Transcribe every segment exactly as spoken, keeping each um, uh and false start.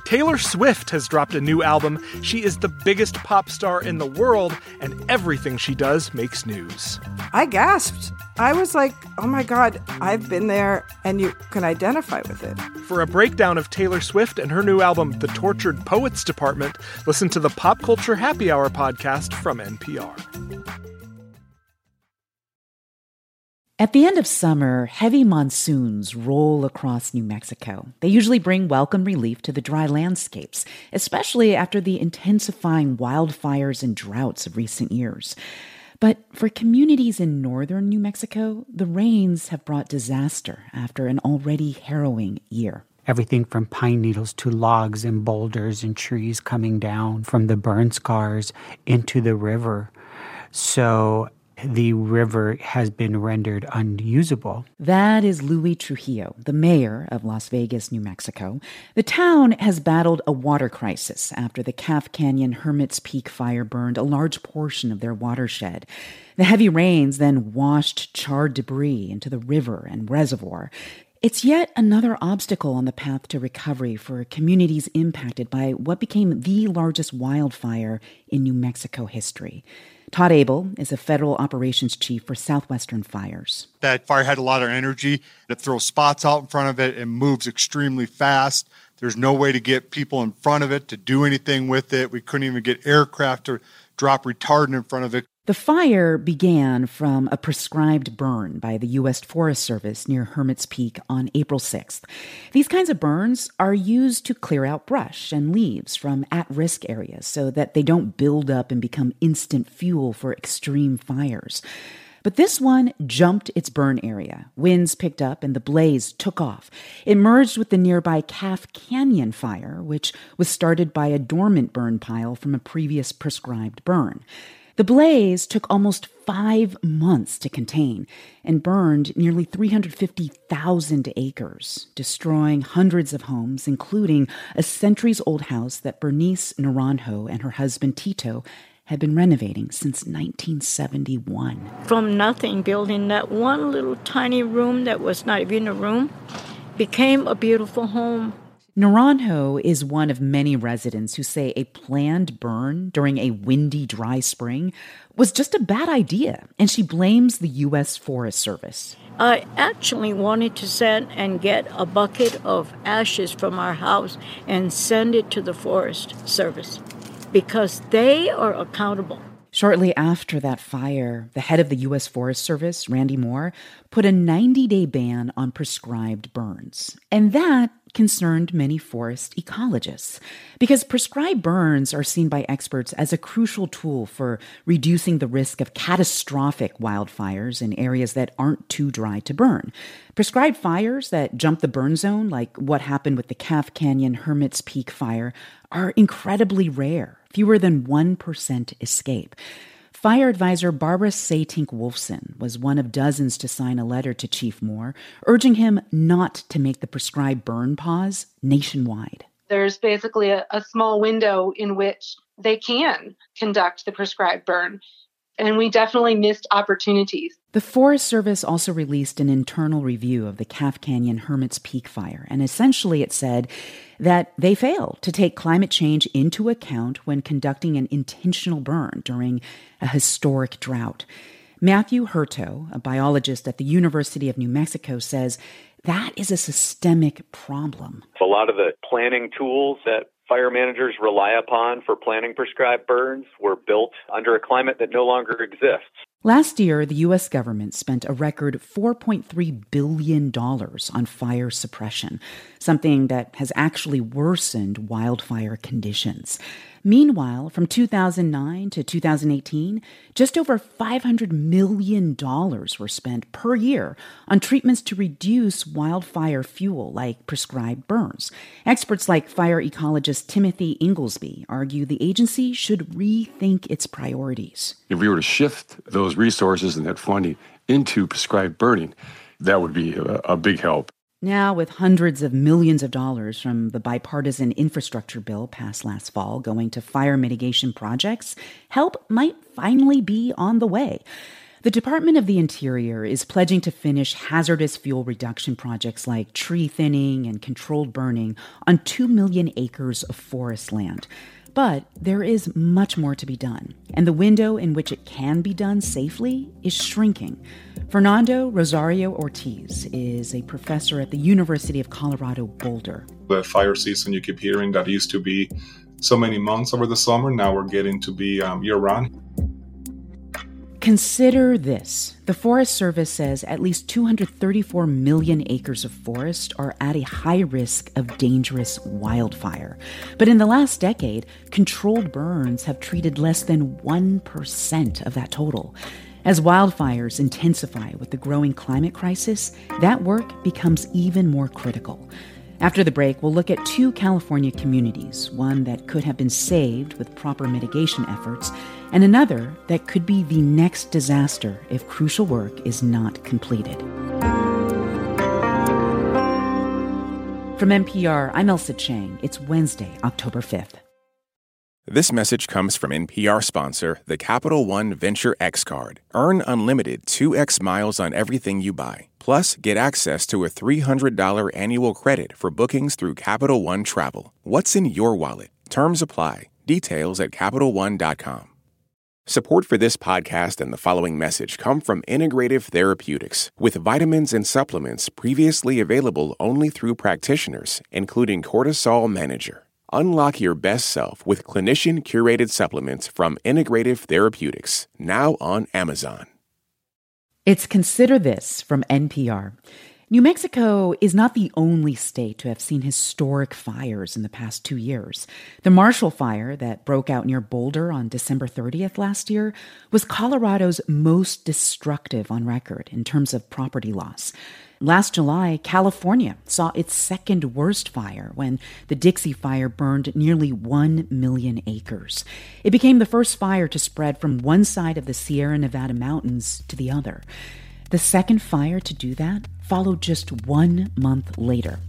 Taylor Swift has dropped a new album. She is the biggest pop star in the world, and everything she does makes news. I gasped. I was like, oh my God, I've been there, and you can identify with it. For a breakdown of Taylor Swift and her new album, The Tortured Poets Department, listen to the Pop Culture Happy Hour podcast from N P R. At the end of summer, heavy monsoons roll across New Mexico. They usually bring welcome relief to the dry landscapes, especially after the intensifying wildfires and droughts of recent years. But for communities in northern New Mexico, the rains have brought disaster after an already harrowing year. Everything from pine needles to logs and boulders and trees coming down from the burn scars into the river. So the river has been rendered unusable. That is Louis Trujillo, the mayor of Las Vegas, New Mexico. The town has battled a water crisis after the Calf Canyon Hermit's Peak fire burned a large portion of their watershed. The heavy rains then washed charred debris into the river and reservoir. It's yet another obstacle on the path to recovery for communities impacted by what became the largest wildfire in New Mexico history. Todd Abel is a federal operations chief for Southwestern Fires. That fire had a lot of energy. It throws spots out in front of it and moves extremely fast. There's no way to get people in front of it to do anything with it. We couldn't even get aircraft to drop retardant in front of it. The fire began from a prescribed burn by the U S Forest Service near Hermit's Peak on April sixth. These kinds of burns are used to clear out brush and leaves from at-risk areas so that they don't build up and become instant fuel for extreme fires. But this one jumped its burn area. Winds picked up and the blaze took off. It merged with the nearby Calf Canyon fire, which was started by a dormant burn pile from a previous prescribed burn. The blaze took almost five months to contain and burned nearly three hundred fifty thousand acres, destroying hundreds of homes, including a centuries-old house that Bernice Naranjo and her husband Tito had been renovating since nineteen seventy-one. From nothing, building that one little tiny room that was not even a room, became a beautiful home. Naranjo is one of many residents who say a planned burn during a windy, dry spring was just a bad idea, and she blames the U S Forest Service. I actually wanted to send and get a bucket of ashes from our house and send it to the Forest Service because they are accountable. Shortly after that fire, the head of the U S Forest Service, Randy Moore, put a ninety-day ban on prescribed burns. And that concerned many forest ecologists because prescribed burns are seen by experts as a crucial tool for reducing the risk of catastrophic wildfires in areas that aren't too dry to burn. Prescribed fires that jump the burn zone, like what happened with the Calf Canyon Hermit's Peak fire, are incredibly rare. Fewer than one percent escape. Fire advisor Barbara Saytink-Wolfson was one of dozens to sign a letter to Chief Moore, urging him not to make the prescribed burn pause nationwide. There's basically a, a small window in which they can conduct the prescribed burn, and we definitely missed opportunities. The Forest Service also released an internal review of the Calf Canyon Hermit's Peak fire, and essentially it said that they failed to take climate change into account when conducting an intentional burn during a historic drought. Matthew Hurto, a biologist at the University of New Mexico, says that is a systemic problem. A lot of the planning tools that fire managers rely upon for planning prescribed burns were built under a climate that no longer exists. Last year, the U S government spent a record four point three billion dollars on fire suppression, something that has actually worsened wildfire conditions. Meanwhile, from two thousand nine to two thousand eighteen, just over five hundred million dollars were spent per year on treatments to reduce wildfire fuel like prescribed burns. Experts like fire ecologist Timothy Inglesby argue the agency should rethink its priorities. If we were to shift those resources and that funding into prescribed burning, that would be a, a big help. Now, with hundreds of millions of dollars from the bipartisan infrastructure bill passed last fall going to fire mitigation projects, help might finally be on the way. The Department of the Interior is pledging to finish hazardous fuel reduction projects like tree thinning and controlled burning on two million acres of forest land. But there is much more to be done, and the window in which it can be done safely is shrinking. Fernando Rosario Ortiz is a professor at the University of Colorado Boulder. The fire season, you keep hearing that used to be so many months over the summer. Now we're getting to be um, year-round. Consider this. The Forest Service says at least two hundred thirty-four million acres of forest are at a high risk of dangerous wildfire. But in the last decade, controlled burns have treated less than one percent of that total. As wildfires intensify with the growing climate crisis, that work becomes even more critical. After the break, we'll look at two California communities, one that could have been saved with proper mitigation efforts, and another that could be the next disaster if crucial work is not completed. From N P R, I'm Ailsa Chang. It's Wednesday, October fifth. This message comes from N P R sponsor, the Capital One Venture X Card. Earn unlimited two x miles on everything you buy. Plus, get access to a three hundred dollars annual credit for bookings through Capital One Travel. What's in your wallet? Terms apply. Details at Capital One dot com. Support for this podcast and the following message come from Integrative Therapeutics, with vitamins and supplements previously available only through practitioners, including Cortisol Manager. Unlock your best self with clinician-curated supplements from Integrative Therapeutics, now on Amazon. It's Consider This from N P R. New Mexico is not the only state to have seen historic fires in the past two years. The Marshall Fire that broke out near Boulder on December thirtieth last year was Colorado's most destructive on record in terms of property loss. Last July, California saw its second worst fire when the Dixie Fire burned nearly one million acres. It became the first fire to spread from one side of the Sierra Nevada mountains to the other. The second fire to do that followed just one month later.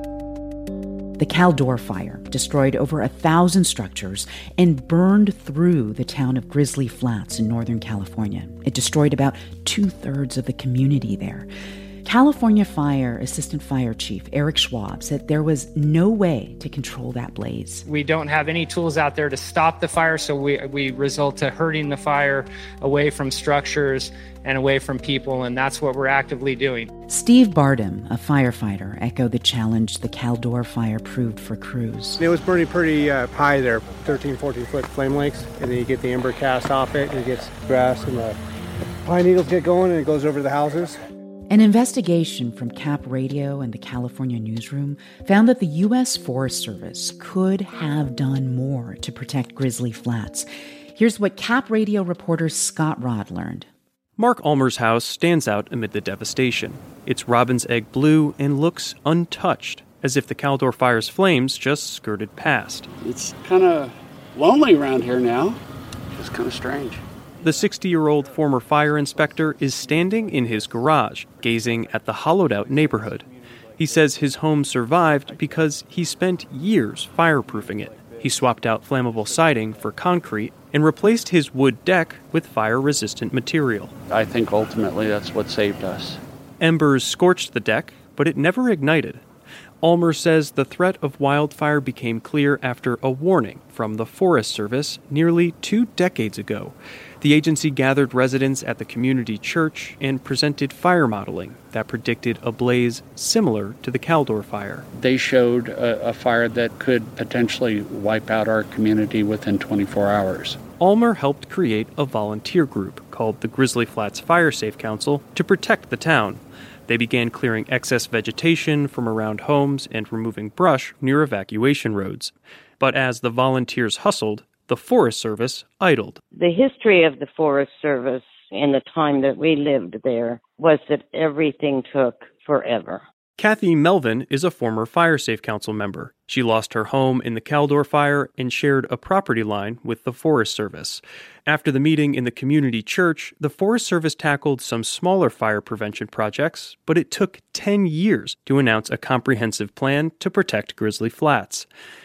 The Caldor Fire destroyed over a thousand structures and burned through the town of Grizzly Flats in Northern California. It destroyed about two-thirds of the community there. California Fire Assistant Fire Chief Eric Schwab said there was no way to control that blaze. We don't have any tools out there to stop the fire, so we, we result to hurting the fire away from structures and away from people, and that's what we're actively doing. Steve Bardem, a firefighter, echoed the challenge the Caldor Fire proved for crews. It was burning pretty uh, high there, thirteen, fourteen foot flame lengths, and then you get the ember cast off it, and it gets grass, and the pine needles get going, and it goes over the houses. An investigation from Cap Radio and the California Newsroom found that the U S Forest Service could have done more to protect Grizzly Flats. Here's what Cap Radio reporter Scott Rod learned. Mark Ulmer's house stands out amid the devastation. It's robin's egg blue and looks untouched, as if the Caldor Fire's flames just skirted past. It's kind of lonely around here now. It's kind of strange. The sixty-year-old former fire inspector is standing in his garage, gazing at the hollowed-out neighborhood. He says his home survived because he spent years fireproofing it. He swapped out flammable siding for concrete and replaced his wood deck with fire-resistant material. I think ultimately that's what saved us. Embers scorched the deck, but it never ignited. Ulmer says the threat of wildfire became clear after a warning from the Forest Service nearly two decades ago. The agency gathered residents at the community church and presented fire modeling that predicted a blaze similar to the Caldor Fire. They showed a, a fire that could potentially wipe out our community within twenty-four hours. Ulmer helped create a volunteer group called the Grizzly Flats Fire Safe Council to protect the town. They began clearing excess vegetation from around homes and removing brush near evacuation roads. But as the volunteers hustled, the Forest Service idled. The history of the Forest Service in the time that we lived there was that everything took forever. Kathy Melvin is a former Fire Safe Council member. She lost her home in the Caldor Fire and shared a property line with the Forest Service. After the meeting in the community church, the Forest Service tackled some smaller fire prevention projects, but it took ten years to announce a comprehensive plan to protect Grizzly Flats.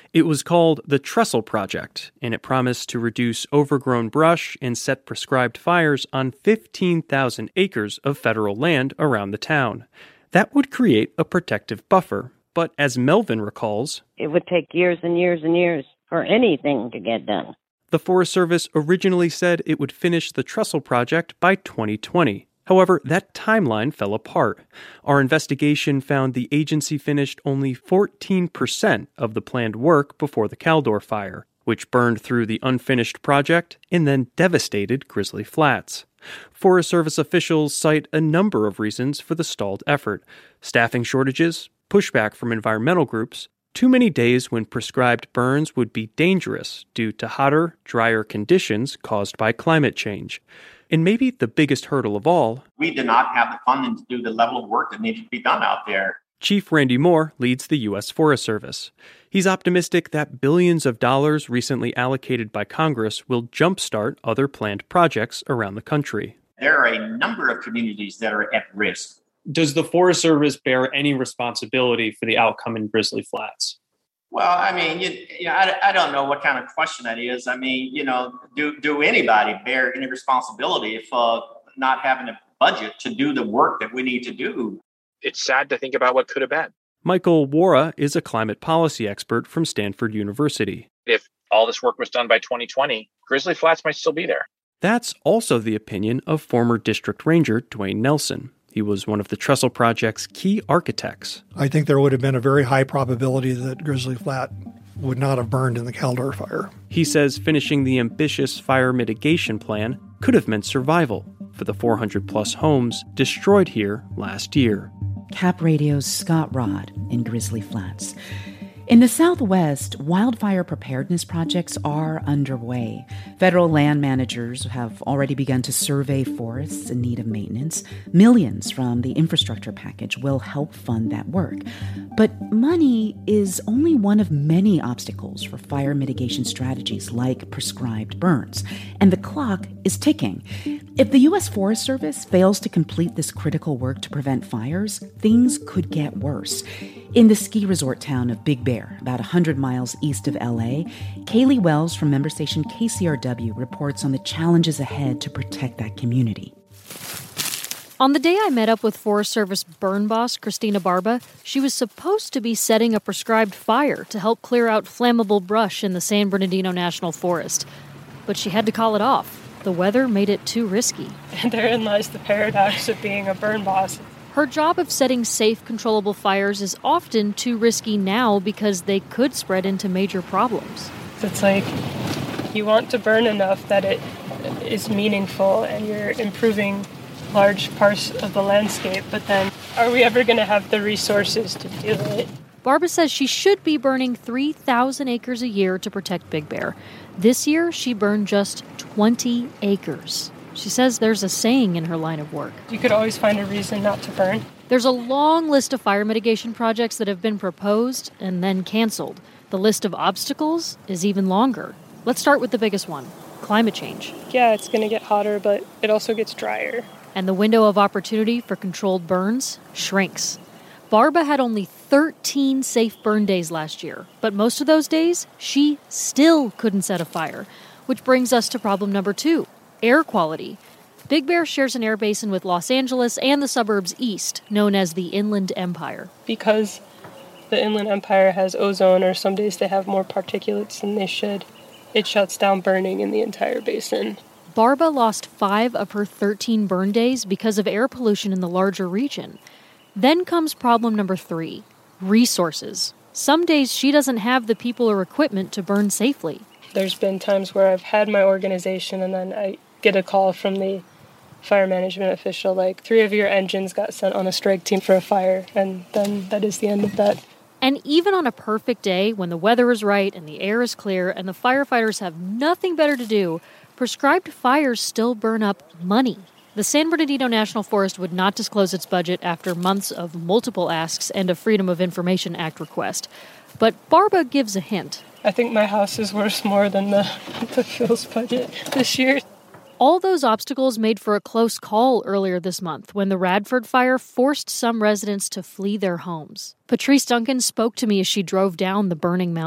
It was called the Trestle Project, and it promised to reduce overgrown brush and set prescribed fires on fifteen thousand acres of federal land around the town. That would create a protective buffer. But as Melvin recalls, it would take years and years and years for anything to get done. The Forest Service originally said it would finish the Trestle Project by twenty twenty. However, that timeline fell apart. Our investigation found the agency finished only fourteen percent of the planned work before the Caldor fire, which burned through the unfinished project and then devastated Grizzly Flats. Forest Service officials cite a number of reasons for the stalled effort: staffing shortages, pushback from environmental groups, too many days when prescribed burns would be dangerous due to hotter, drier conditions caused by climate change. And maybe the biggest hurdle of all, we did not have the funding to do the level of work that needs to be done out there. Chief Randy Moore leads the U S Forest Service. He's optimistic that billions of dollars recently allocated by Congress will jumpstart other planned projects around the country. There are a number of communities that are at risk. Does the Forest Service bear any responsibility for the outcome in Grizzly Flats? Well, I mean, you, you know, I, I don't know what kind of question that is. I mean, you know, do do anybody bear any responsibility if uh, not having a budget to do the work that we need to do? It's sad to think about what could have been. Michael Wara is a climate policy expert from Stanford University. If all this work was done by twenty twenty, Grizzly Flats might still be there. That's also the opinion of former District Ranger Dwayne Nelson. He was one of the Trestle Project's key architects. I think there would have been a very high probability that Grizzly Flat would not have burned in the Caldor fire. He says finishing the ambitious fire mitigation plan could have meant survival for the four hundred plus homes destroyed here last year. Cap Radio's Scott Rod in Grizzly Flats. In the Southwest, wildfire preparedness projects are underway. Federal land managers have already begun to survey forests in need of maintenance. Millions from the infrastructure package will help fund that work. But money is only one of many obstacles for fire mitigation strategies like prescribed burns. And the clock is ticking. If the U S Forest Service fails to complete this critical work to prevent fires, things could get worse. In the ski resort town of Big Bear, about one hundred miles east of L A, Kaylee Wells from member station K C R W reports on the challenges ahead to protect that community. On the day I met up with Forest Service burn boss Christina Barba, she was supposed to be setting a prescribed fire to help clear out flammable brush in the San Bernardino National Forest. But she had to call it off. The weather made it too risky. And therein lies the paradox of being a burn boss. Her job of setting safe, controllable fires is often too risky now because they could spread into major problems. It's like you want to burn enough that it is meaningful and you're improving large parts of the landscape, but then are we ever going to have the resources to do it? Barba says she should be burning three thousand acres a year to protect Big Bear. This year, she burned just twenty acres. She says there's a saying in her line of work. You could always find a reason not to burn. There's a long list of fire mitigation projects that have been proposed and then canceled. The list of obstacles is even longer. Let's start with the biggest one, climate change. Yeah, it's going to get hotter, but it also gets drier. And the window of opportunity for controlled burns shrinks. Barba had only thirteen safe burn days last year, but most of those days, she still couldn't set a fire. Which brings us to problem number two. Air quality. Big Bear shares an air basin with Los Angeles and the suburbs east, known as the Inland Empire. Because the Inland Empire has ozone, or some days they have more particulates than they should, it shuts down burning in the entire basin. Barba lost five of her thirteen burn days because of air pollution in the larger region. Then comes problem number three, resources. Some days she doesn't have the people or equipment to burn safely. There's been times where I've had my organization and then I get a call from the fire management official, like, three of your engines got sent on a strike team for a fire, and then that is the end of that. And even on a perfect day, when the weather is right and the air is clear and the firefighters have nothing better to do, prescribed fires still burn up money. The San Bernardino National Forest would not disclose its budget after months of multiple asks and a Freedom of Information Act request. But Barba gives a hint. I think my house is worth more than the, the fuels budget this year. All those obstacles made for a close call earlier this month when the Radford fire forced some residents to flee their homes. Patrice Duncan spoke to me as she drove down the burning mountain.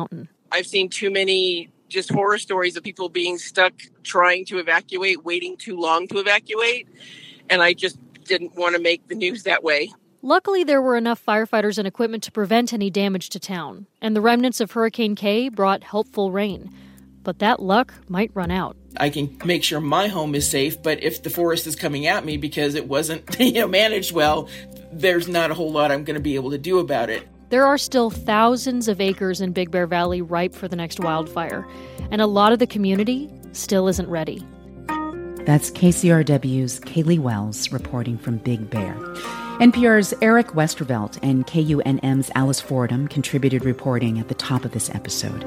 I've seen too many just horror stories of people being stuck trying to evacuate, waiting too long to evacuate. And I just didn't want to make the news that way. Luckily, there were enough firefighters and equipment to prevent any damage to town, and the remnants of Hurricane Kay brought helpful rain. But that luck might run out. I can make sure my home is safe, but if the forest is coming at me because it wasn't you know, managed well, there's not a whole lot I'm going to be able to do about it. There are still thousands of acres in Big Bear Valley ripe for the next wildfire, and a lot of the community still isn't ready. That's K C R W's Kaylee Wells reporting from Big Bear. N P R's Eric Westervelt and K U N M's Alice Fordham contributed reporting at the top of this episode.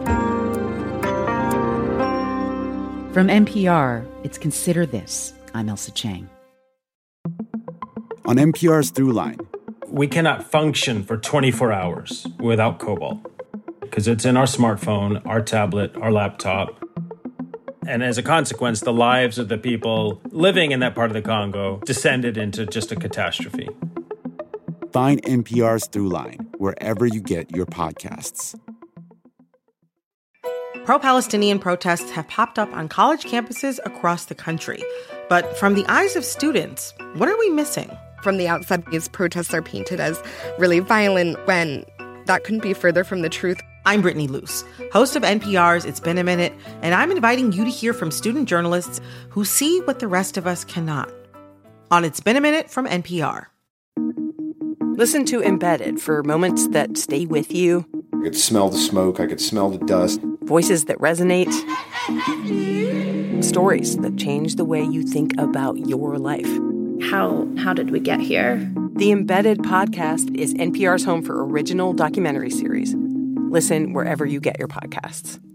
From N P R, it's Consider This. I'm Elsa Chang. On N P R's Throughline. We cannot function for twenty-four hours without cobalt because it's in our smartphone, our tablet, our laptop. And as a consequence, the lives of the people living in that part of the Congo descended into just a catastrophe. Find N P R's Throughline wherever you get your podcasts. Pro-Palestinian protests have popped up on college campuses across the country. But from the eyes of students, what are we missing? From the outside, these protests are painted as really violent when that couldn't be further from the truth. I'm Brittany Luce, host of N P R's It's Been a Minute, and I'm inviting you to hear from student journalists who see what the rest of us cannot. On It's Been a Minute from N P R. Listen to Embedded for moments that stay with you. I could smell the smoke. I could smell the dust. Voices that resonate. Stories that change the way you think about your life. How how did we get here? The Embedded podcast is N P R's home for original documentary series. Listen wherever you get your podcasts.